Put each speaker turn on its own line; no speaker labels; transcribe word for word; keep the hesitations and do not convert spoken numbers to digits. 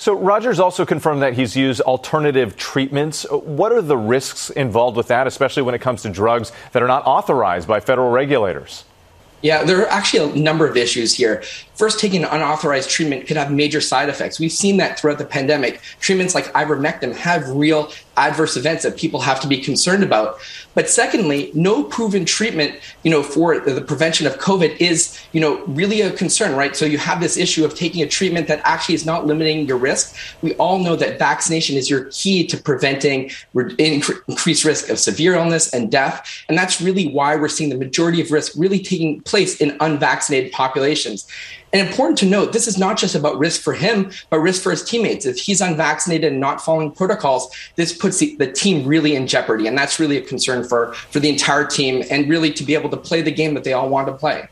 So Rogers also confirmed that he's used alternative treatments. What are the risks involved with that, especially when it comes to drugs that are not authorized by federal regulators?
Yeah, there are actually a number of issues here. First, taking unauthorized treatment could have major side effects. We've seen that throughout the pandemic. Treatments like ivermectin have real adverse events that people have to be concerned about. But secondly, no proven treatment, you know, for the prevention of COVID is, you know, really a concern, right? So you have this issue of taking a treatment that actually is not limiting your risk. We all know that vaccination is your key to preventing increased risk of severe illness and death. And that's really why we're seeing the majority of risk really taking place in unvaccinated populations. And important to note, this is not just about risk for him, but risk for his teammates. If he's unvaccinated and not following protocols, this puts the, the team really in jeopardy. And that's really a concern for, for the entire team and really to be able to play the game that they all want to play.